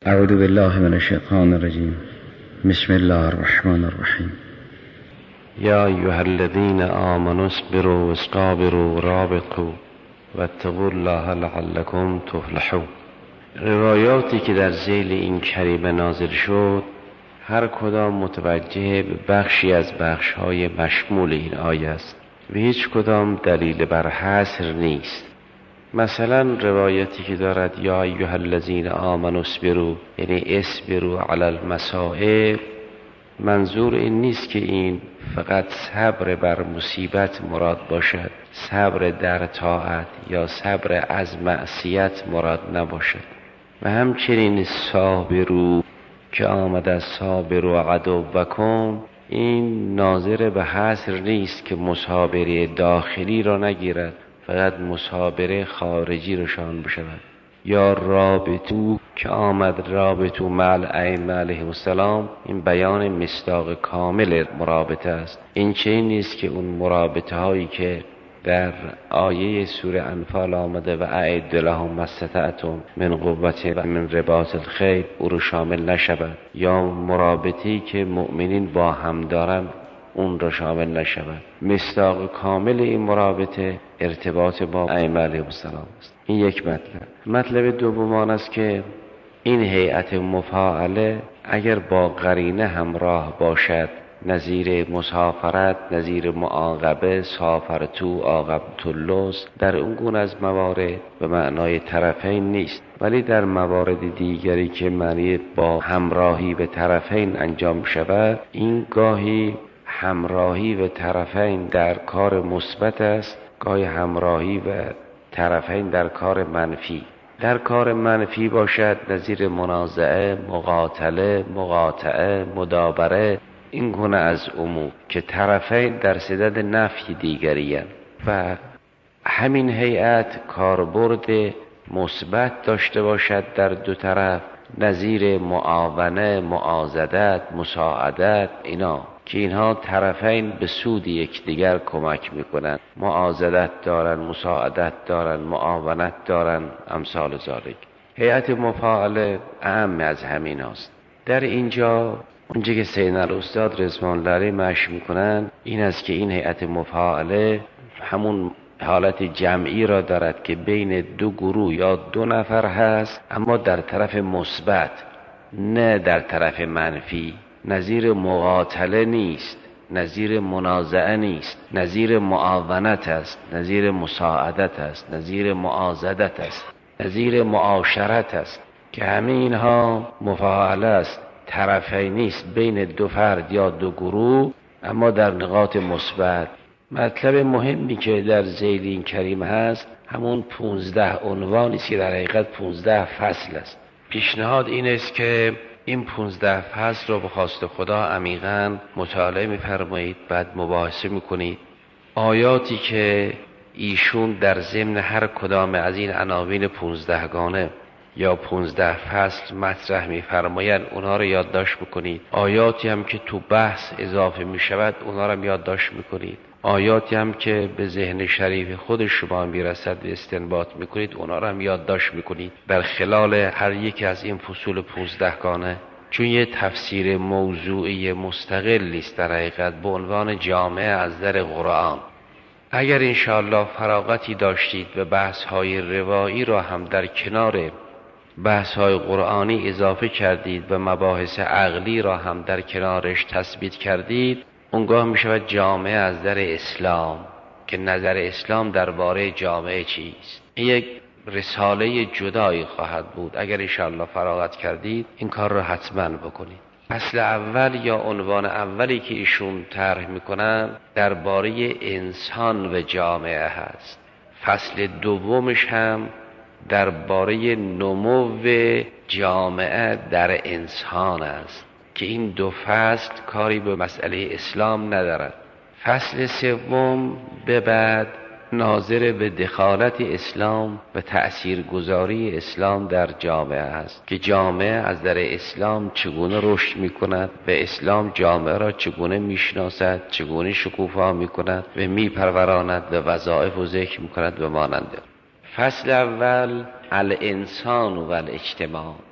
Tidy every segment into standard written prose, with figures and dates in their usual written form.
اعوذ بالله من الشیطان الرجیم. بسم الله الرحمن الرحیم. یا ایها الذین آمنوا اصبروا واصابروا ورابطوا واتقوا الله لعلکم تفلحون. روایاتی که در ذیل این کریمه نازل شد هر کدام متوجه به بخشی از بخش‌های مشمول این آیه است و هیچ کدام دلیل بر حصر نیست. مثلا روایتی که دارد یا ایها الذین آمنوا اصبروا، یعنی اصبروا علی المصائب، منظور این نیست که این فقط صبر بر مصیبت مراد باشد، صبر در طاعت یا صبر از معصیت مراد نباشد. و همچنین صابروا که آمده از صابروا عدوکم، این ناظر به حصر نیست که مصابره داخلی را نگیرد، فقط مصابره خارجی رو شامل بشود. یا رابطو که آمد رابطو مع الائمه علیهم السلام، این بیان مصداق کامل مرابطه است. این چه نیست که اون مرابطه هایی که در آیه سوره انفال آمده و اعد لهم ما استطعتم من قوة و من رباط الخیل او رو شامل نشود، یا مرابطه‌ای که مؤمنین با هم دارن اون را شامل نشود. مصداق کامل این مرابطه ارتباط با ائمه علیهم السلام است. این یک مطلب دوم آن است که این هیئت مفاعله اگر با قرینه همراه باشد، نظیر مسافرت، نظیر معاقبه، سافرتو عاقبت اللص، در اون گونه از موارد به معنای طرفین نیست، ولی در موارد دیگری که معنی با همراهی به طرفین انجام شود، این گاهی همراهی و طرفین در کار مثبت است، گاهی همراهی و طرفین در کار منفی. در کار منفی باشد نظیر منازعه، مقاتله، مقاطعه، مدابره، این گونه از امور که طرفین در صدد نفی دیگری هستند. و همین هیئت کاربرد مثبت داشته باشد در دو طرف، نظیر معاونه، معاضدت، مساعدت، اینا که اینها طرفین به سود یکدیگر کمک میکنند، معاضدت دارن، مساعدت دارن، معاونت دارن، امثال ذالک. هیئت مفاعله اهم از همین است. در اینجا اونجا که سیدنا الاستاد رضوان الله علیه مشی میکنن این است که این هیئت مفاعله همون حالت جمعی را دارد که بین دو گروه یا دو نفر هست، اما در طرف مثبت نه در طرف منفی. نظیر مقاتله نیست، نظیر منازعه نیست، نظیر معاونت است، نظیر مساعدت است، نظیر معاضدت است، نظیر معاشرت است، که همه اینها مفاعله است، طرفی نیست بین دو فرد یا دو گروه، اما در نقاط مثبت. مطلب مهمی که در ذیل این کریم هست همون 15 عنوانی است که در حقیقت 15 فصل است. پیشنهاد این است که این 15 فصل رو به خواست خدا عمیقاً مطالعه می‌فرمایید، بعد مباحثه می‌کنید. آیاتی که ایشون در ضمن هر کدام از این عناوین 15 گانه یا 15 فصل مطرح می‌فرمایند اونها رو یادداشت بکنید. آیاتی هم که تو بحث اضافه می‌شود اونها رو یادداشت می‌کنید. آیاتی هم که به ذهن شریف خود شما میرسد و استنباط میکنید اونها رو هم یادداشت میکنید در خلال هر یک از این فصول 15 گانه، چون یه تفسیر موضوعی مستقلی است در حقیقت به عنوان جامعه از در قرآن. اگر انشاءالله فراغتی داشتید و بحث‌های روایی را هم در کنار بحث‌های قرآنی اضافه کردید و مباحث عقلی را هم در کنارش تثبیت کردید، اونگاه می شود جامعه از در اسلام، که نظر اسلام درباره جامعه چیست. این یک رساله جدایی خواهد بود. اگر انشاءالله فراغت کردید این کار رو حتما بکنید. فصل اول یا عنوان اولی که ایشون طرح میکنن درباره انسان و جامعه هست. فصل دومش هم درباره نمو جامعه در انسان است که این دو فصل کاری به مسئله اسلام ندارد. فصل سوم به بعد ناظر به دخالت اسلام و تأثیرگذاری اسلام در جامعه است که جامعه از در اسلام چگونه رشد میکند و اسلام جامعه را چگونه میشناسد، چگونه شکوفا میکند و میپروراند و وظایف و ذکر میکند و مانند. فصل اول الانسان و الاجتماع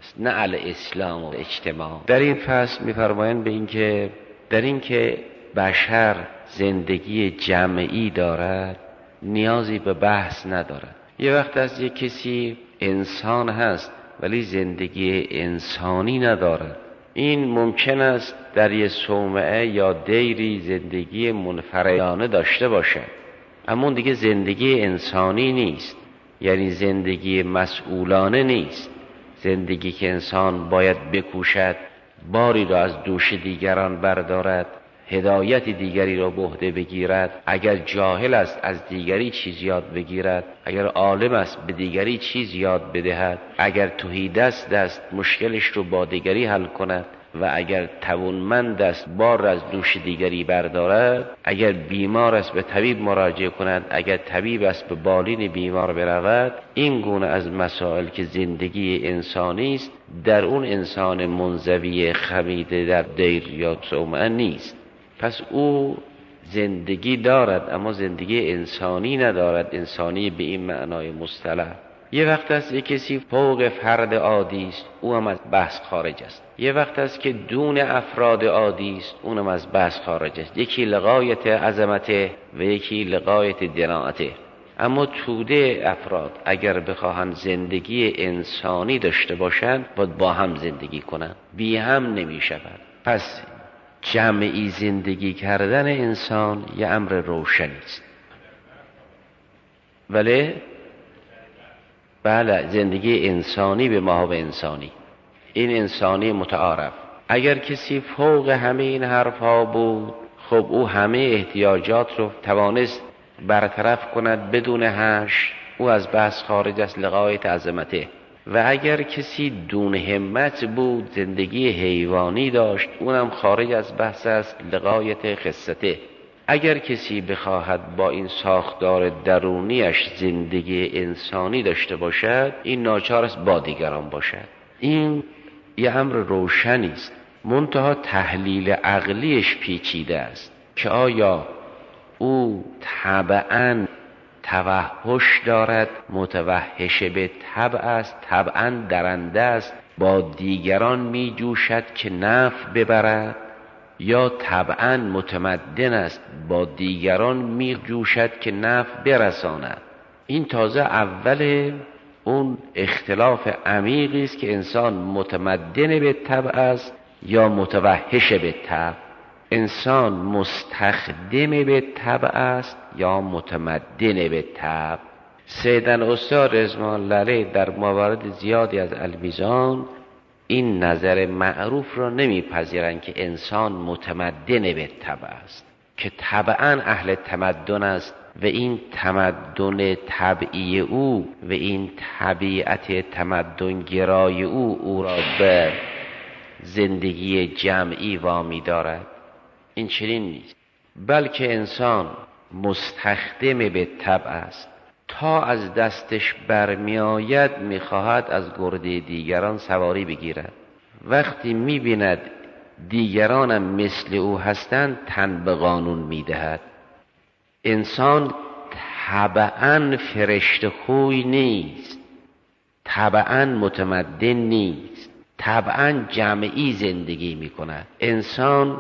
است، نه الاسلام و اجتماع. در این فصل می‌فرمایند به این که در این که بشر زندگی جمعی دارد نیازی به بحث ندارد. یه وقت از یک کسی انسان هست ولی زندگی انسانی ندارد. این ممکن است در یک صومعه یا دیری زندگی منفردانه داشته باشد، اما اون دیگه زندگی انسانی نیست، یعنی زندگی مسئولانه نیست. زندگی که انسان باید بکوشد باری را از دوش دیگران بردارد، هدایت دیگری را به عهده بگیرد، اگر جاهل است از دیگری چیز یاد بگیرد، اگر عالم است به دیگری چیز یاد بدهد، اگر تهیدست است مشکلش رو با دیگری حل کند و اگر توانمند است بار از دوش دیگری بردارد، اگر بیمار است به طبیب مراجعه کند، اگر طبیب است به بالین بیمار برود. این گونه از مسائل که زندگی انسانی است در اون انسان منزوی خمیده در دیر یا صومعه نیست. پس او زندگی دارد اما زندگی انسانی ندارد، انسانی به این معنای مصطلح. یه وقت است یک کسی فوق فرد عادی است، او هم از بحث خارج است. یه وقت است که دون افراد عادی است، اونم از بحث خارج است. یکی لغایت عظمته و یکی لغایت دناعته. اما توده افراد اگر بخواهند زندگی انسانی داشته باشند باید با هم زندگی کنند، بی هم نمی شود. پس جمعی زندگی کردن انسان یه امر روشنی است. ولی بله، زندگی انسانی به محاب انسانی، این انسانی متعارف. اگر کسی فوق همه این حرفها بود، خب او همه احتیاجات رو توانست برطرف کند بدون هش، او از بحث خارج است، لغایت عظمته. و اگر کسی دون همت بود، زندگی حیوانی داشت، اونم خارج از بحث است، لغایت خصته. اگر کسی بخواهد با این ساختار درونیش زندگی انسانی داشته باشد، این ناچار است با دیگران باشد. این یه امر روشنی است، منتها تحلیل عقلیش پیچیده است که آیا او طبعاً توحش دارد، متوحش به طبع است، طبعاً درنده است، با دیگران می جوشد که نفع ببرد، یا طبعاً متمدن است، با دیگران می جوشد که نفع برساند. این تازه اول اون اختلاف عمیقی است که انسان متمدن به طبع است یا متوحش به طبع، انسان مستخدم به طبع است یا متمدن به طبع. سیدن استاد رضوان الله علیه در موارد زیادی از المیزان این نظر معروف را نمیپذیرند که انسان متمدن به طبع است، که طبعاً اهل تمدن است و این تمدن طبعی او و این طبیعت تمدن گرای او را به زندگی جمعی وامی دارد. این چنین نیست، بلکه انسان مستخدم به طبع است، تا از دستش برمی آید می خواهد از گرده دیگران سواری بگیرد. وقتی می بیند دیگرانم مثل او هستند تن به قانون می دهد. انسان طبعاً فرشته خوی نیست، طبعاً متمدن نیست، طبعاً جمعی زندگی می کند. انسان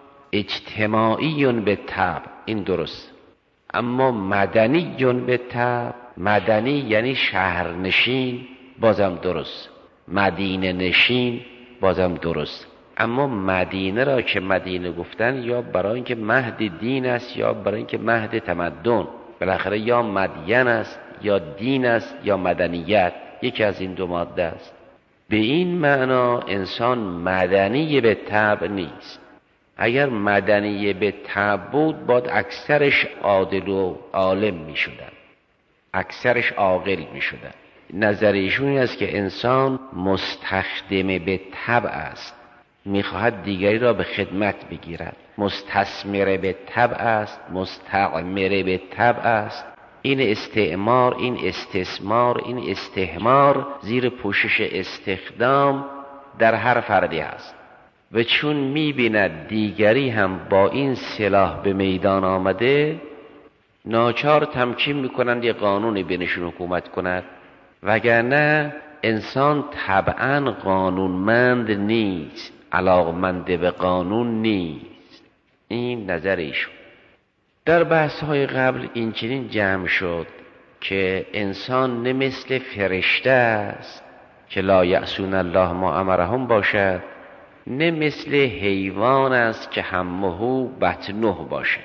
اجتماعی به طبع، این درست، اما مدنی به طبع. مدنی یعنی شهرنشین، بازم درست، مدینه نشین، بازم درست. اما مدینه را که مدینه گفتن یا برای اینکه مهد دین است یا برای اینکه مهد تمدن، بالاخره یا مدین است یا دین است یا مدنیت، یکی از این دو ماده است. به این معنا انسان مدنی به طبع نیست. اگر مدنی به طبع بود باید اکثرش عادل و عالم می شدن، اکثرش عاقل می شدن. نظر ایشون است که انسان مستخدم به طبع است، می خواهد دیگری را به خدمت بگیرد. مستثمر به طبع است، مستعمر به طبع است. این استعمار، این استثمار، این استحمار زیر پوشش استخدام در هر فردی است. و چون می‌بیند دیگری هم با این سلاح به میدان آمده، ناچار تمکین می‌کنند یه قانونی بینشون حکومت کند، وگرنه انسان طبعا قانونمند نیست، علاقمند به قانون نیست. این نظر ایشون. در بحث‌های قبل این چنین جمع شد که انسان نه مثل فرشته است که لا یعصون الله ما امرهم باشد، نه مثل حیوان است که همه بطنه باشد.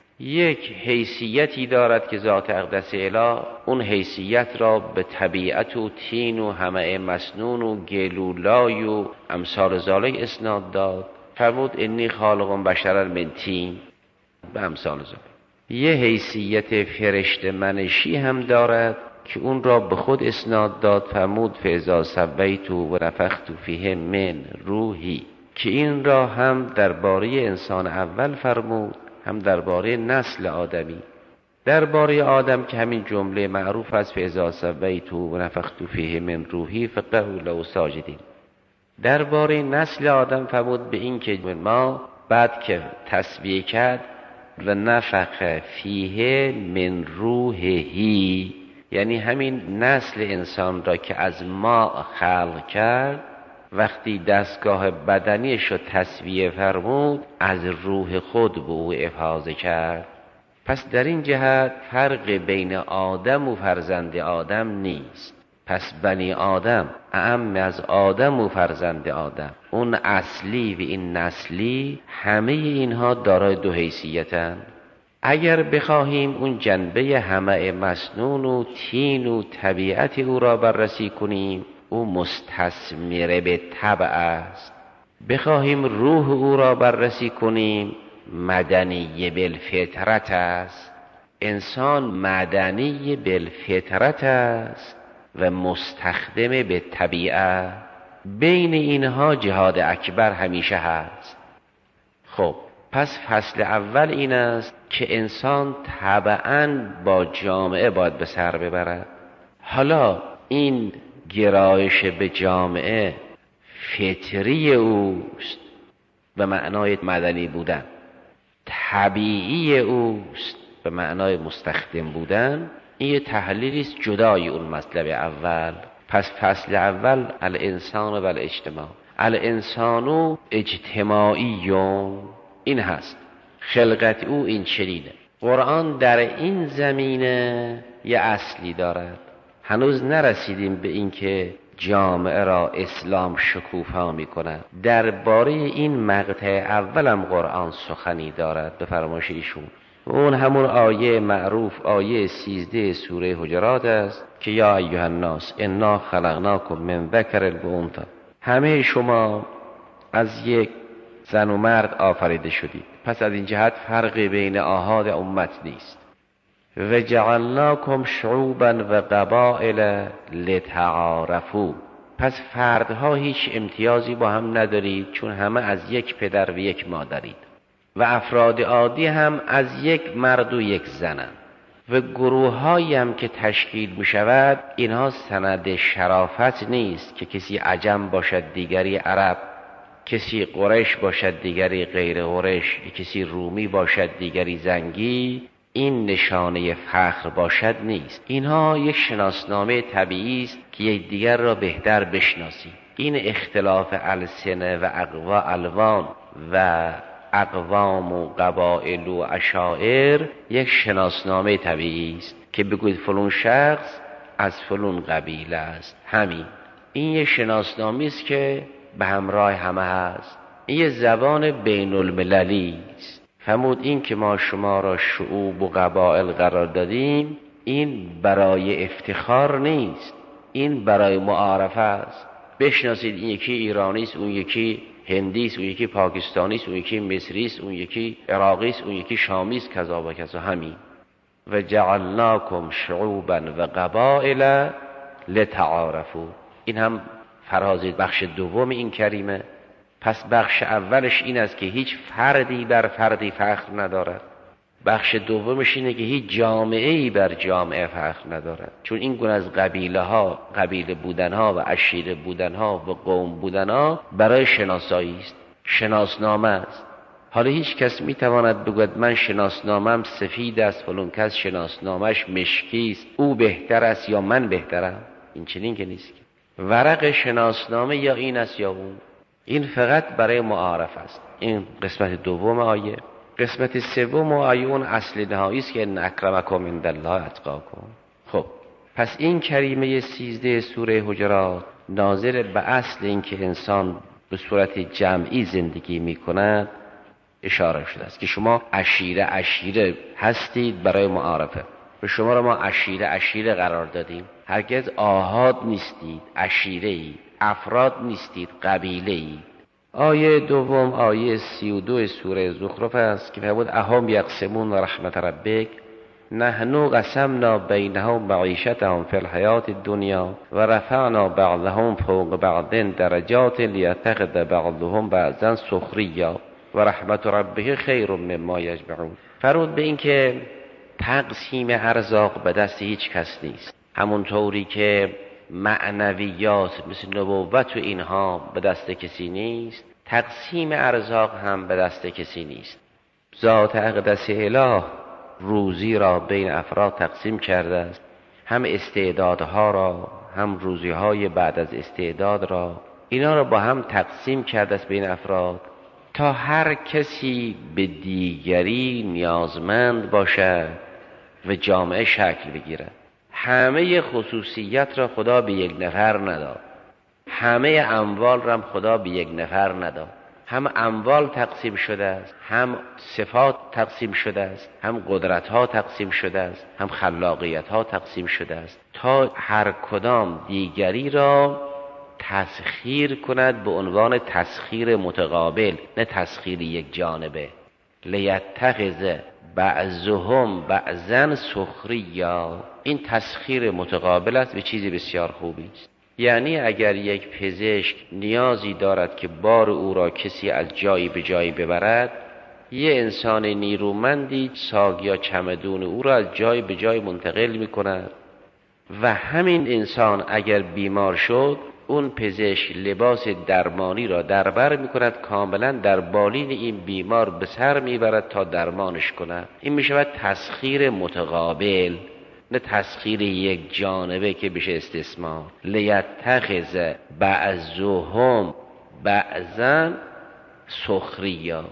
یک حیثیتی دارد که ذات اقدس اله اون حیثیت را به طبیعت و تین و همه مسنون و گلولای و امثال ذالک اسناد داد. فرمود انی خالق بشرا من طین به امثال ذالک. یه حیثیت فرشته منشی هم دارد که اون را به خود اسناد داد. فرمود فاذا سویت و نفخت فیه من روحی، که این را هم درباره انسان اول فرمود، هم درباره نسل آدمی. درباره آدم که همین جمله معروف است فاذا سویت و نفخت فیه من روحی فقعوا له ساجدین. درباره نسل آدم فرمود به این که ما بعد که تسویه کرد و نفخ فیه من روحی، یعنی همین نسل انسان را که از ما خلق کرد، وقتی دستگاه بدنیش رو تسویه فرمود از روح خود به او افاضه کرد. پس در این جهت فرق بین آدم و فرزند آدم نیست. پس بنی آدم اعم از آدم و فرزند آدم، اون اصلی و این نسلی، همه اینها دارای دو حیثیتن. اگر بخواهیم اون جنبه همه مسنون و تین و طبیعت او را بررسی کنیم، او مستثمر به طبع است. بخواهیم روح او را بررسی کنیم، مدنی بالفطرت است. انسان مدنی بالفطرت است و مستخدم به طبیعه. بین اینها جهاد اکبر همیشه هست. خب پس فصل اول این است که انسان طبعاً با جامعه باید به سر ببرد. حالا این گرایش به جامعه فطری اوست به معنای مدنی بودن، طبیعی اوست به معنای مستخدم بودن. این یه تحلیلی است جدای اون مطلب اول. پس فصل اول الانسان و الاجتماع. الانسان اجتماعیون، این هست خلقت او این چنینه. قرآن در این زمینه یه اصلی دارد. هنوز نرسیدیم به این که جامعه را اسلام شکوفا می کند. درباره این مقطع اولم قرآن سخنی دارد به فرمایش ایشون. اون همون آیه معروف، آیه 13 سوره حجرات است که یا ایها الناس انا خلقناکم من ذکر و انثی، همه شما از یک زن و مرد آفریده شدید. پس از این جهت فرق بین آحاد امت نیست. و جعلناکم شعوبا و قبائل لتعارفوا، پس فردها هیچ امتیازی با هم ندارید، چون همه از یک پدر و یک مادرید. و افراد عادی هم از یک مرد و یک زنند. و گروه‌هایی هم که تشکیل می شود، اینها سند شرافت نیست که کسی عجم باشد دیگری عرب، کسی قریش باشد دیگری غیر قریش، کسی رومی باشد دیگری زنگی. این نشانه فخر باشد نیست. اینها یک شناسنامه طبیعی است که یک دیگر را بهتر بشناسید. این اختلاف السنه و الوان و اقوام و قبائل و عشائر یک شناسنامه طبیعی است که بگوید فلان شخص از فلان قبیله است. همین این یک شناسنامه است که به همراه همه هست. این یک زبان بین المللی است. فرمود این که ما شما را شعوب و قبائل قرار دادیم، این برای افتخار نیست، این برای معارفه است. بشناسید این یکی ایرانی است، اون یکی هندی است، اون یکی پاکستانی است، اون یکی مصری است، اون یکی عراقی است، اون یکی شامی است، کذا و کذا. همین و جعلناکم شعوبا و قبائل لتعارفوا. این هم فرازید بخش دوم این کریمه. پس بخش اولش این است که هیچ فردی بر فردی فخر ندارد. بخش دومش اینه که هیچ جامعه‌ای بر جامعه فخر ندارد، چون این گونه از قبیله بودنها و عشیره بودنها و قوم بودنها برای شناسایی است، شناسنامه است. حالا هیچ کس میتواند بگوید من شناسنامه‌ام سفید است، فلان کس شناسنامه‌اش مشکی است، او بهتر است یا من بهترم. این چنین که نیست. ورق شناسنامه یا این است یا اون. این فقط برای معارف است. این قسمت دوم آیه. قسمت سوم آیه اون اصل نهایی است که ان اکرمکم عند الله اتقاکم. خب پس این کریمه 13 سوره حجرات ناظر به اصل این که انسان به صورت جمعی زندگی می کند اشاره شده است که شما عشیره هستید برای معارفه. به شما را ما عشیره قرار دادیم. هرگز آحاد نیستید، عشیره اید، افراد نیستید، قبیله اید. آیه دوم آیه 32 سوره زخرف است که فرمود اهم یقسمون رحمت ربک نحن قسمنا بینهم معیشتهم فی الحیات الدنیا و رفعنا بعضهم فوق بعض درجات لیتخذ بعضهم بعضا سخریا و رحمت ربک خیر مما یجمعون. فرمود به این که تقسیم ارزاق به دست هیچ کس نیست. همونطوری که معنویات مثل نبوت و اینها به دست کسی نیست، تقسیم ارزاق هم به دست کسی نیست. ذات اقدس اله روزی را بین افراد تقسیم کرده است، هم استعدادها را هم روزیهای بعد از استعداد را، اینا را با هم تقسیم کرده است بین افراد تا هر کسی به دیگری نیازمند باشد و جامعه شکل بگیرد. همه خصوصیت را خدا به یک نفر نداد، همه اموال را خدا به یک نفر نداد. هم اموال تقسیم شده است، هم صفات تقسیم شده است، هم قدرت ها تقسیم شده است، هم خلاقیت ها تقسیم شده است تا هر کدام دیگری را تسخیر کند به عنوان تسخیر متقابل، نه تسخیر یک جانبه. لیتخذ بعضهم بعضا سخریا. این تسخیر متقابل است و چیزی بسیار خوبی است. یعنی اگر یک پزشک نیازی دارد که بار او را کسی از جایی به جایی ببرد، یه انسان نیرومندی ساگ یا چمدون او را از جای به جای منتقل می کند و همین انسان اگر بیمار شد، اون پزشک لباس درمانی را دربر می کند، کاملا در بالین این بیمار به سر می برد تا درمانش کند. این می شود تسخیر متقابل، نه تسخیر یک جانبه که بشه استثمار. لیتخذ بعضهم بعضا سخریا.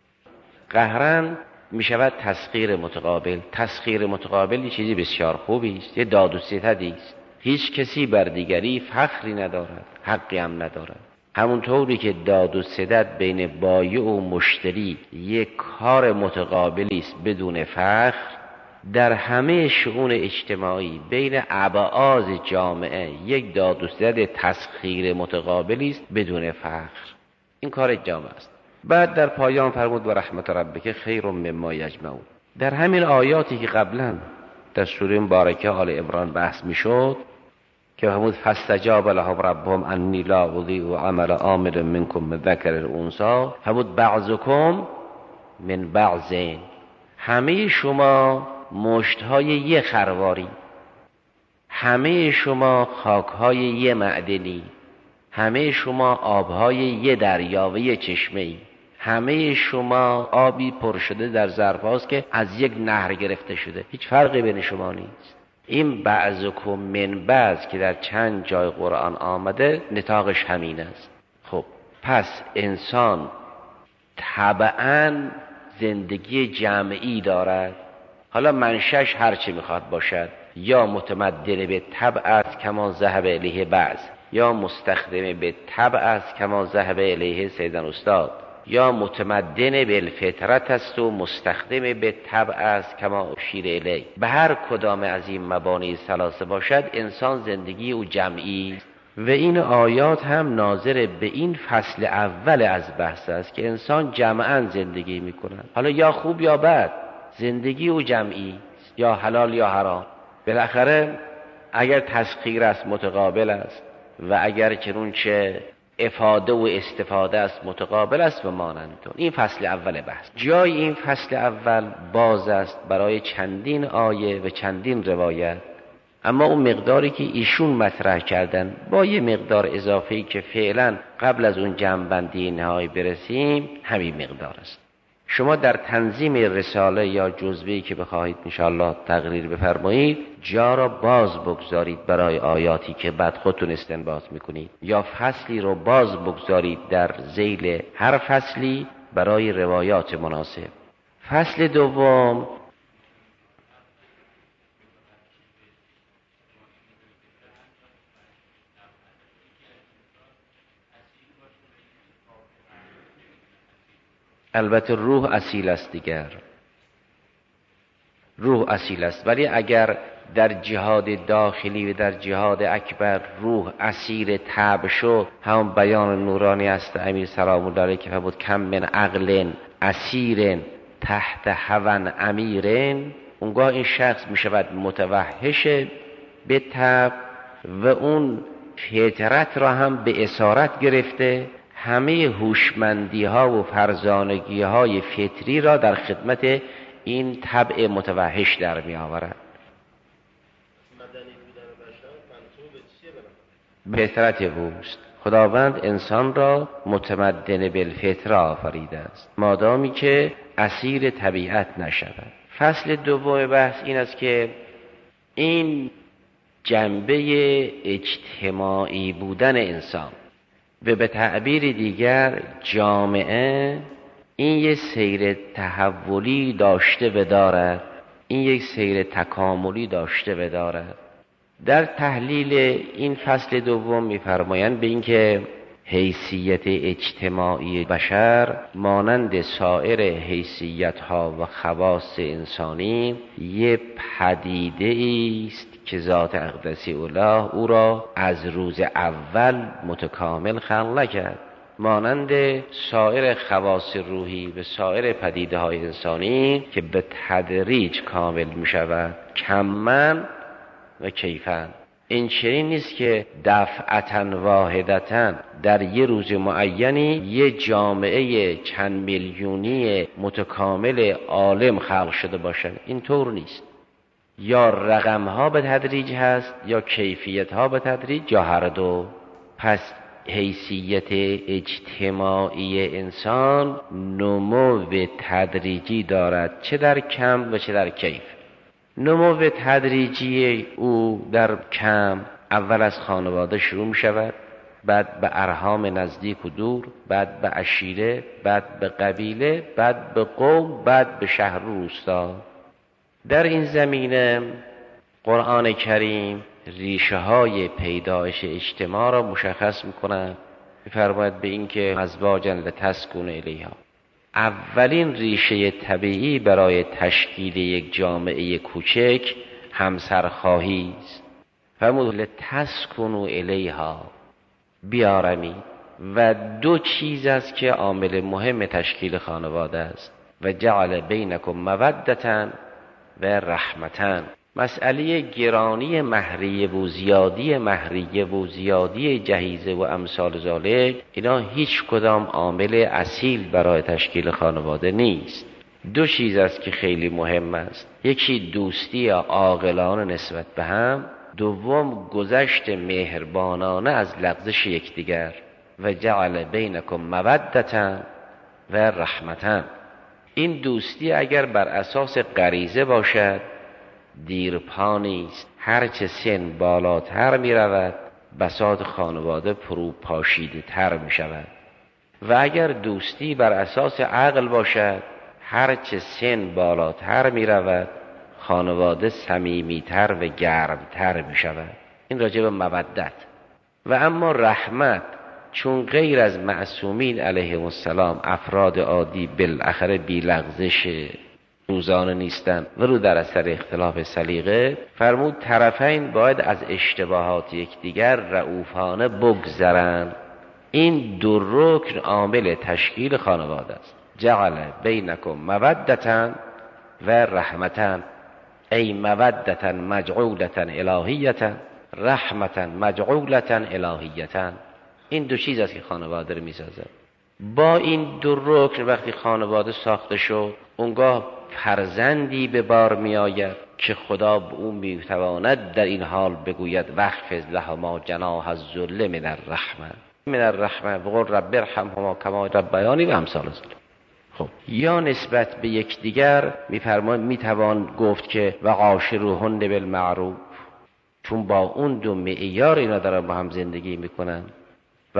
قهرن می شود تسخیر متقابل. تسخیر متقابل چیزی بسیار خوبی است، یه داد و ستدی است. هیچ کسی بر دیگری فخری ندارد، حقی هم ندارد. همونطوری که داد و ستد بین بایع و مشتری یک کار متقابلی است بدون فخر، در همه شؤون اجتماعی بین ابعاد جامعه یک داد و ستد تسخیر متقابلی است بدون فخر. این کار جامعه است. بعد در پایان فرمود و رحمت ربک خیر مما یجمعون. در همین آیاتی که قبلا در سوره مبارکه آل عمران بحث میشد که فرمود فاستجاب لهم ربهم انی لا اضیع عمل عامل منکم من ذکر و انثی، فرمود بعضکم من بعض. همه شما مشتهای یه خرواری، همه شما خاکهای یه معدنی، همه شما آبهای یه دریا و یه چشمه‌ای، همه شما آبی پر شده در ظرف‌هاست که از یک نهر گرفته شده، هیچ فرقی بین شما نیست. این بعضکم من بعض که در چند جای قرآن آمده نطاقش همین است. خب پس انسان طبعاً زندگی جمعی دارد، حالا منشأش هر چی میخواد باشد، یا متمدن به طبع است کما ذهب الیه بعض، یا مستخدم به طبع است کما ذهب الیه سیدنا استاد، یا متمدن بالفطرت است و مستخدم به طبع است کما اشیر الیه. به هر کدام از این مبانی ثلاثه باشد انسان زندگی او جمعی است. و این آیات هم ناظر به این فصل اول از بحث است که انسان جمعاً زندگی میکند، حالا یا خوب یا بد، زندگی او جمعی، یا حلال یا حرام. بالاخره اگر تسخیر است متقابل است و اگر چنونچه افاده و استفاده است متقابل است و مانند. این فصل اول بحث. جای این فصل اول باز است برای چندین آیه و چندین روایت، اما اون مقداری که ایشون مطرح کردن با یه مقدار اضافه‌ای که فعلا قبل از اون جمع‌بندی نهایی برسیم همین مقدار است. شما در تنظیم رساله یا جزوه‌ای که بخواهید انشاءالله تقریر بفرمایید جا را باز بگذارید برای آیاتی که بعد خودتون استنباط میکنید، یا فصلی رو باز بگذارید در ذیل هر فصلی برای روایات مناسب. فصل دوم البته روح اصیل است دیگر، روح اصیل است، ولی اگر در جهاد داخلی و در جهاد اکبر روح اسیر طبع شد، همون بیان نورانی است امیر سلام الله علیه که فرمود کم من عقل اسیر تحت هوى امیر، اونگاه این شخص میشود متوحش به طبع و اون فطرت را هم به اسارت گرفته، همه هوشمندی ها و فرزانگی های فطری را در خدمت این طبع متوحش در می آورد. فطرت اوست. خداوند انسان را متمدن بالفطره آفریده است، مادامی که اسیر طبیعت نشود. فصل دوم بحث این است که این جنبه اجتماعی بودن انسان و به تعبیر دیگر جامعه این یک سیر تحولی داشته و دارد، این یک سیر تکاملی داشته و دارد. در تحلیل این فصل دوم می‌فرمایند به اینکه حیثیت اجتماعی بشر مانند سایر حیثیت‌ها و خواص انسانی یک پدیده است که ذات اقدسی الله او را از روز اول متکامل خلق نکرد، مانند سایر خواص روحی و سایر پدیده های انسانی که به تدریج کامل می شود، کمن و کیفن. این چنین نیست که دفعتاً واحدتاً در یه روز معینی یه جامعه چند میلیونی متکامل عالم خلق شده باشد، این طور نیست. یا رقم ها به تدریج هست یا کیفیت ها به تدریج یا هر دو. پس حیثیت اجتماعی انسان نمو تدریجی دارد، چه در کم و چه در کیف. نمو تدریجی او در کم اول از خانواده شروع می شود، بعد به ارحام نزدیک و دور، بعد به عشیره، بعد به قبیله، بعد به قوم، بعد به شهر و روستا. در این زمینه قرآن کریم ریشه های پیدایش اجتماع را مشخص می‌کند، می‌فرماید به این که ازواجا لتسکنوا الیها. اولین ریشه طبیعی برای تشکیل یک جامعه کوچک همسرخواهی است. فرمود لتسکنوا الیها، بیارمید. و دو چیز است که عامل مهم تشکیل خانواده است. و جعل بینکم مودة و رحمة. مسئله گرانی مهریه و زیادی مهریه و زیادی جهیزه و امثال ذالک، اینا هیچ کدام عامل اصیل برای تشکیل خانواده نیست. دو چیز است که خیلی مهم است، یکی دوستی عاقلانه نسبت به هم، دوم گذشت مهربانانه از لغزش یکدیگر. و جعل بینکم مودة و رحمة. این دوستی اگر بر اساس غریزه باشد دیرپا نیست، هرچه سن بالاتر می رود بساط خانواده پاشیده تر می شود. و اگر دوستی بر اساس عقل باشد هرچه سن بالاتر می رود خانواده صمیمیتر و گرمتر می شود. این راجع به مودت. و اما رحمت، چون غیر از معصومین علیهم السلام افراد عادی بالاخره بی لغزش روزانه نیستند و رو در اثر اختلاف سلیقه، فرمود طرفین باید از اشتباهات یکدیگر رئوفانه بگذرند. این دو رکن عامل تشکیل خانواده است. جعل بینکم مودة و رحمة، ای مودة مجعولة الهیة، رحمة مجعولة الهیة. این دو چیز است که خانواده رو میسازه. با این دو رکن وقتی خانواده ساخته شد، اونگاه فرزندی به بار می آید که خدا به اون میتواند در این حال بگوید واخفض لهما جناح الذل من الرحمة. من الرحمة وقل رب ارحمهما کما ربیانی و امثال ذلک. خب یا نسبت به یکدیگر میتوان گفت که و عاشروهن بالمعروف، چون با اون دو معیار اینا دارن با هم زندگی میکنن، و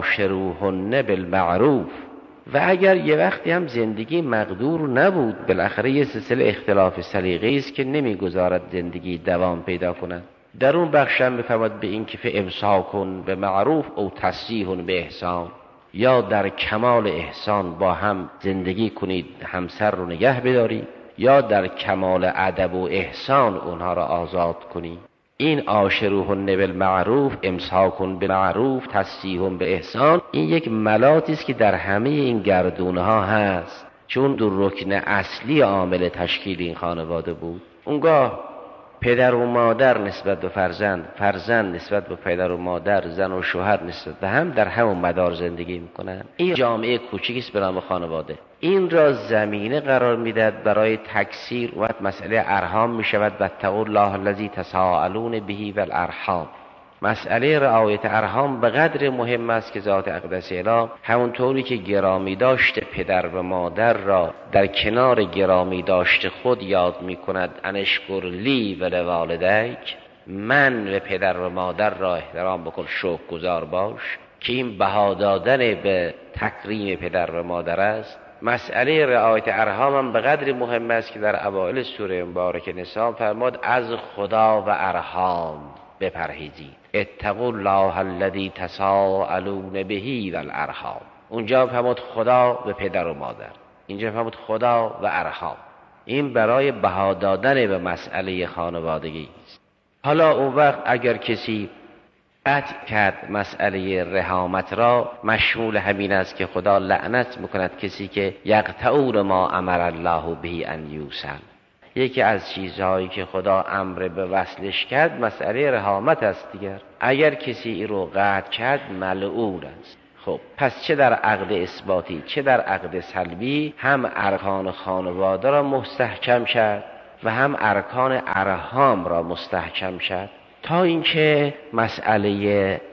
عاشروهن بالمعروف. و اگر یه وقتی هم زندگی مقدور نبود، بالاخره یه سلسله اختلاف سلیقه‌ای است که نمیگذارد زندگی دوام پیدا کند. در اون بخش هم میفرماد به این که فامساکن به معروف او تسریح به احسان، یا در کمال احسان با هم زندگی کنید، همسر رو نگه بدارید، یا در کمال ادب و احسان اونها را آزاد کنید. این عاشروهن بالمعروف، امساکن بالمعروف، تسریح به احسان، این یک ملاتی است که در همه این گردونه ها هست، چون دو رکن اصلی عامل تشکیل این خانواده بود. اونگاه پدر و مادر نسبت به فرزند، فرزند نسبت به پدر و مادر، زن و شوهر نسبت به هم در همون مدار زندگی میکنن. این جامعه کوچیکی است به نام خانواده. این را زمینه قرار میدهد برای تکثیر و مسئله ارحام میشود و اتقوا الله الذی تساءلون به والارحام. مسئله رعایت ارحام به قدر مهم است که ذات اقدس اله همونطوری که گرامی داشت پدر و مادر را در کنار گرامی داشت خود یاد می کند انشکر لی و لوالدیک، من و پدر و مادر را احترام بکن، شکرگزار باش، که این بها دادن به تکریم پدر و مادر است. مسئله رعایت ارحام هم به قدر مهم است که در اوائل سوره مبارکه نساء فرمود از خدا و ارحام بپرهیزید، اتقوا الله الذی تساءلون به والارحام. اونجا فرمود خدا و پدر و مادر، اینجا فرمود خدا و ارحام. این برای بها دادن به مسئله خانوادگی است. حالا اون وقت اگر کسی قطع کرد مسئله رحامت را، مشمول همین است که خدا لعنت میکند کسی که یقطعون ما امر الله به ان یوصل. یکی از چیزهایی که خدا امر به وصلش کرد مسئله رحامت است دیگر. اگر کسی این رو قطع کرد ملعون است. خب پس چه در عقد اثباتی چه در عقد سلبی هم ارکان خانواده را مستحکم شد و هم ارکان ارحام را مستحکم شد، تا اینکه مسئله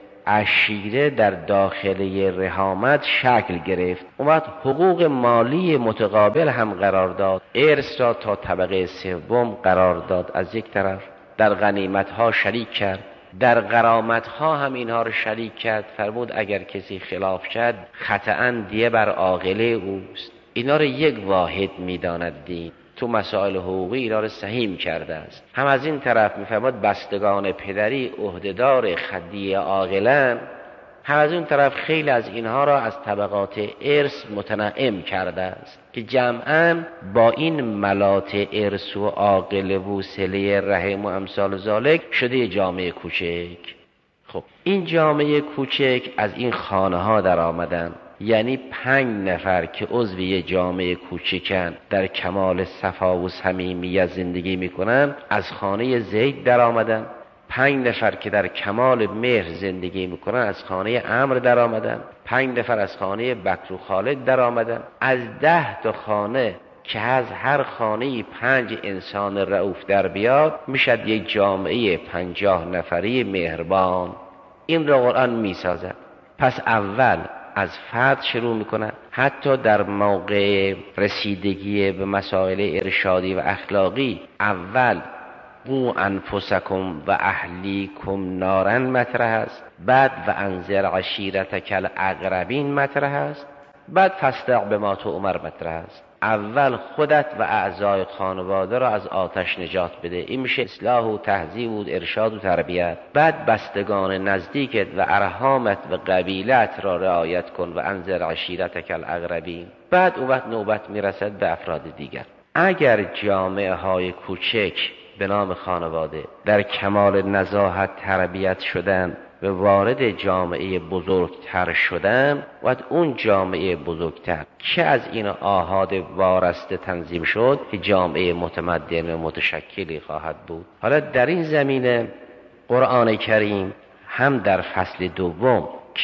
عشیره در داخله رحامت شکل گرفت. اومد حقوق مالی متقابل هم قرار داد، ارث را تا طبقه سوم قرار داد، از یک طرف در غنیمت ها شریک کرد، در غرامت ها هم اینها رو شریک کرد. فرمود اگر کسی خلاف شد خطأ دیه بر عاقله اوست. اینا رو یک واحد میداند دین، تو مسائل حقوقی اینا رو سهیم کرده است. هم از این طرف میفرماد بستگان پدری عهدهدار خدیه عاقلن، هم از اون طرف خیلی از اینها را از طبقات ارث متنعم کرده است که جمعاً با این ملات ارث و عاقله و صله رحم و امثال ذالک شده جامعه کوچک. خب این جامعه کوچک از این خانه ها در آمدن، یعنی 5 نفر که عضو یه جامعه کوچکن در کمال صفا و صمیمیت زندگی میکنن از خانه زید در آمدن. 5 نفر که در کمال مهر زندگی میکنن از خانه عمرو در آمدن. 5 نفر از خانه بکر و خالد در آمدن. از 10 تا خانه که از هر خانه 5 انسان رؤوف در بیاد میشد یک جامعه 50 نفری مهربان. این را قرآن میسازد. پس اول از فرد شروع میکنه، حتی در موقع رسیدگی به مسائل ارشادی و اخلاقی اول قو انفسکم و اهلیکم نارن مطرح است، بعد و انذر عشیرتک الاقربین مطرح است، بعد فاصدق بما تؤمر مطرح است. اول خودت و اعضای خانواده را از آتش نجات بده، این میشه اصلاح و تهذیب و ارشاد و تربیت. بعد بستگان نزدیکت و ارحامت و قبیلت را رعایت کن و انذر عشیرتک الاقربین. بعد اون وقت نوبت میرسد به افراد دیگر. اگر جامعه های کوچک به نام خانواده در کمال نزاهت تربیت شدن و وارد جامعه بزرگتر شدن، و اون جامعه بزرگتر که از این آحاد وارسته تنظیم شد که جامعه متمدن و متشکلی خواهد بود. حالا در این زمینه قرآن کریم هم در فصل دوم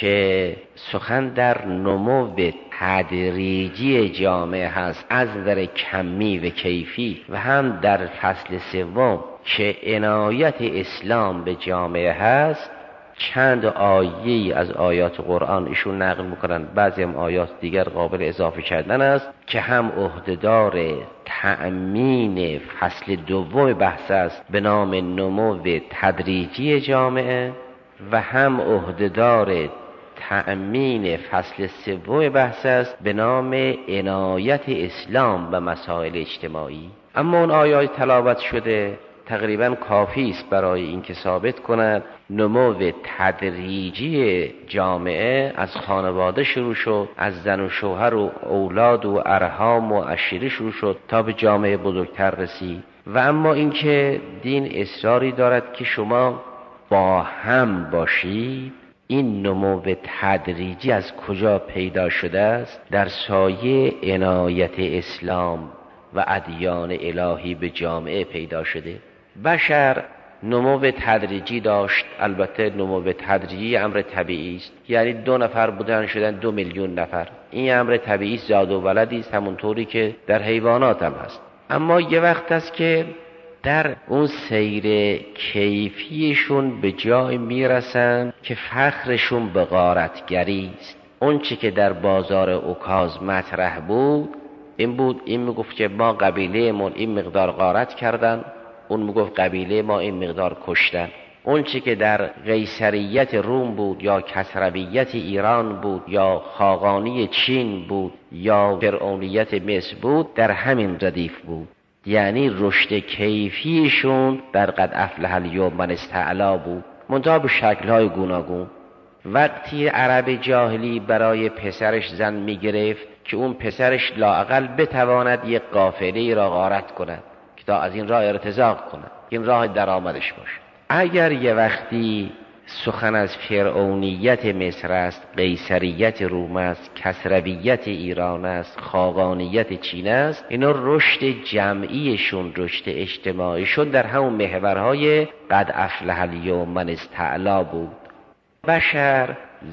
که سخن در نمو تدریجی جامعه هست از نظر کمی و کیفی، و هم در فصل سوم که عنایت اسلام به جامعه هست، چند آیه از آیات قرآن ایشون نقل میکنن، بعضی هم آیات دیگر قابل اضافه کردن است که هم عهدهدار تأمین فصل دوم بحث است به نام نمو تدریجی جامعه و هم عهدهدار تأمین فصل سوم بحث است به نام عنایت اسلام و مسائل اجتماعی. اما اون آیات تلاوت شده تقریبا کافی است برای اینکه ثابت کند نمو تدریجی جامعه از خانواده شروع شد، از زن و شوهر و اولاد و ارحام و عشیره شروع شد تا به جامعه بزرگتر رسید. و اما اینکه دین اصراری دارد که شما با هم باشید، این نمو تدریجی از کجا پیدا شده است؟ در سایه عنایت اسلام و ادیان الهی به جامعه پیدا شده. بشر نمو تدریجی داشت، البته نمو تدریجی امر طبیعی است، یعنی 2 نفر بودن شدن 2 میلیون نفر، این امر طبیعی است، زاد و ولدی است، همونطوری که در حیوانات هم هست. اما یه وقت است که در اون سیر کیفیشون به جای میرسن که فخرشون به غارتگری است. اون چی که در بازار اوکاز مطرح بود این میگفت که ما قبیله‌مون این مقدار غارت کردن، اون میگفت قبیله ما این مقدار کشتن. اون چی که در قیصریت روم بود یا کسرویت ایران بود یا خاقانی چین بود یا فرعونیت مصر بود در همین ردیف بود. یعنی رشد کیفیشون در قد افلح الیوم من استعلا بود، منتها به شکل‌های گوناگون. وقتی عرب جاهلی برای پسرش زن میگرفت که اون پسرش لااقل بتواند یک قافله را غارت کند که تا از این راه ارتزاق کند، این راه درآمدش باشه. اگر یه وقتی سخن از فرعونیت مصر است، قیصریت روم است، کسرویت ایران است، خاقانیت چین است، اینا رشد جمعیشون، رشد اجتماعیشون در همون محورهای قد افلح الیوم من استعلا بود. بشر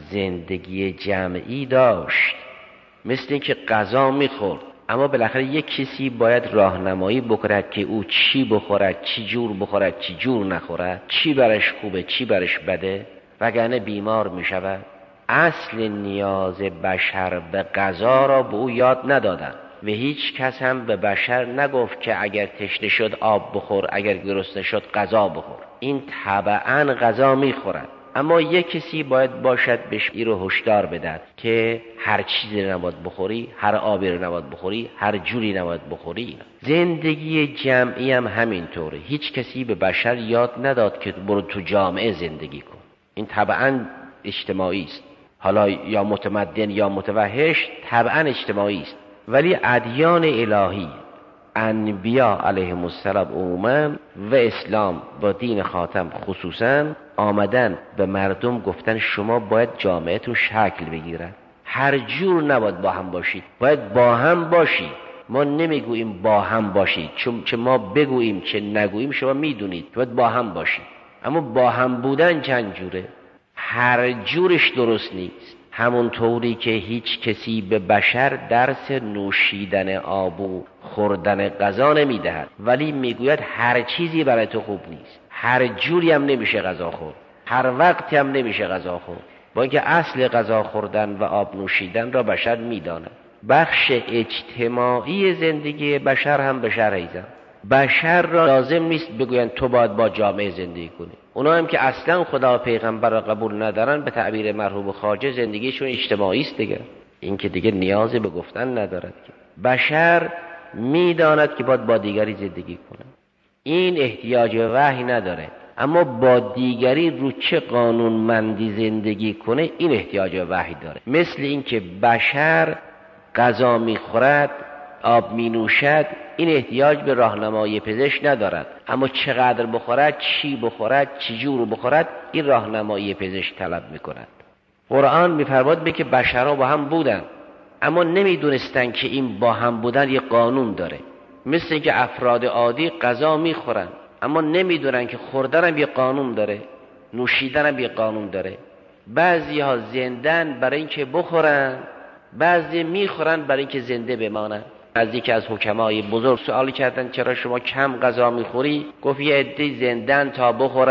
زندگی جمعی داشت، مثل اینکه غذا میخورد، اما بالاخره یک کسی باید راهنمایی بکند که او چی بخورد، چی جور بخورد، چی جور نخورد، چی برش خوبه، چی برش بده، وگرنه بیمار میشود. اصل نیاز بشر به غذا را به او یاد ندادن و هیچ کس هم به بشر نگفت که اگر تشنه شد آب بخور، اگر گرسنه شد غذا بخور. این طبعاً غذا میخورد، اما یک کسی باید باشد بهش این رو هشدار بدهد که هر چیزی نباید بخوری، هر آبی رو نباید بخوری، هر جوری نباید بخوری. زندگی جمعی هم همینطوره. هیچ کسی به بشر یاد نداد که برو تو جامعه زندگی کن. این طبعاً اجتماعی است، حالا یا متمدن یا متوحش، طبعاً اجتماعی است. ولی ادیان الهی، انبیا علیهم السلام عموما و اسلام با دین خاتم خصوصا آمدن به مردم گفتن شما باید جامعهتون شکل بگیرن، هر جور نباید با هم باشید، باید با هم باشید. ما نمیگوییم با هم باشید، چون چه ما بگوییم چه نگوییم شما میدونید باید با هم باشید. اما با هم بودن چند جوره، هر جورش درست نیست. همونطوری که هیچ کسی به بشر درس نوشیدن آب و خوردن غذا نمیدهد، ولی میگوید هر چیزی برای تو خوب نیست، هر جوری هم نمیشه غذا خورد، هر وقتی هم نمیشه غذا خورد، با اینکه اصل غذا خوردن و آب نوشیدن را بشر میداند. بخش اجتماعی زندگی بشر هم به شرع ایزم. بشر را لازم نیست بگوین تو باید با جامعه زندگی کنی. اونا هم که اصلا خدا و پیغمبر را قبول ندارن، به تعبیر مرحوم خواجه زندگیشون اجتماعی است دیگه. این که دیگه نیازی به گفتن ندارد که بشر میداند که باید با دیگری زندگی کنه، این احتیاج به وحی نداره. اما با دیگری رو چه قانونمندی زندگی کنه این احتیاج به وحی داره. مثل این که بشر غذا میخورد، آب می نوشد، این احتیاج به راهنمایی پزشک ندارد، اما چقدر بخورد، چی بخورد، چی جور بخورد، این راهنمایی پزشک طلب می کند. قرآن می فرماید به که بشرها با هم بودن، اما نمی دونستن که این با هم بودن یک قانون داره. مثل که افراد عادی غذا می خورن، اما نمی دونن که خوردن هم یک قانون داره، نوشیدن هم یک قانون داره. بعضی ها زندن برای اینکه بخورن، بعضی می خورن برای اینکه زنده بمانن. از یکی از حکمای بزرگ سوالی کردن چرا شما کم غذا میخوری؟ گفت یه عده زندن تا بخورن،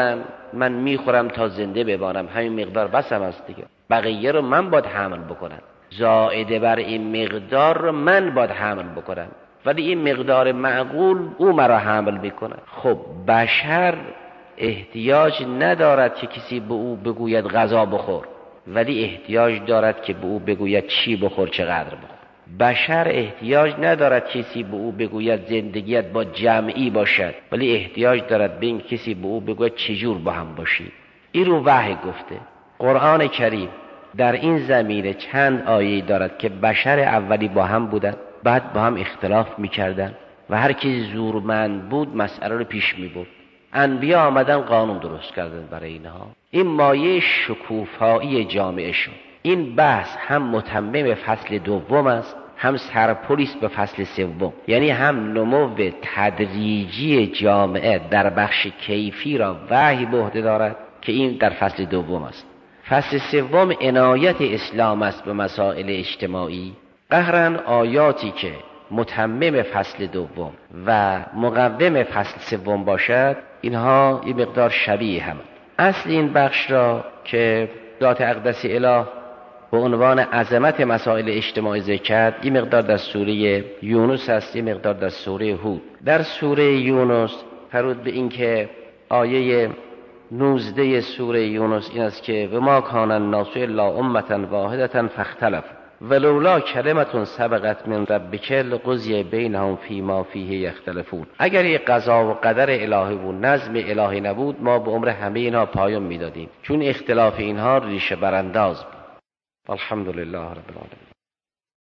من میخورم تا زنده بمانم، همین مقدار بسم است دیگه. بقیه رو من باید حمل بکنم، زائده بر این مقدار رو من باید حمل بکنم، ولی این مقدار معقول او مرا حمل میکنه. خب بشر احتیاج ندارد که کسی به او بگوید غذا بخور، ولی احتیاج دارد که به او بگوید چی بخور، چقدر بخور. بشر احتیاج ندارد کسی به او بگوید زندگیت با جمعی باشد، ولی احتیاج دارد به این کسی به او بگوید چجور با هم باشی. این رو وحی گفته. قرآن کریم در این زمینه چند آیه دارد که بشر اولی با هم بودن، بعد با هم اختلاف میکردن و هر کی زورمند بود مسئله رو پیش میبرد. انبیا آمدن قانون درست کردن برای اینها. این مایه شکوفایی جامعه شد. این بحث هم متمم فصل دوم است، هم سرپولیس به فصل سوم. یعنی هم نمو تدریجی جامعه در بخش کیفی را وحی به عهده دارد که این در فصل دوم است. فصل سوم عنایت اسلام است به مسائل اجتماعی. قهرن آیاتی که متمم فصل دوم و مقوم فصل سوم باشد، اینها این مقدار شبیه هم. اصل این بخش را که ذات اقدس اله به عنوان عظمت مسائل اجتماعی ذکر کرد، این مقدار در سوره یونس است، این مقدار در سوره هود. در سوره یونس فرود به این که آیه 19 سوره یونس این است که و ما کان الناس الا امة واحدة فاختلفوا ولولا کلمة سبقت من ربک لقضی بینهم فیما فیه یختلفون. اگر یک قضا و قدر الهی و نظم الهی نبود، ما به عمر همه اینها پایان میدادیم، چون اختلاف اینها ریشه برانداز بود. الحمدلله رب العالمین.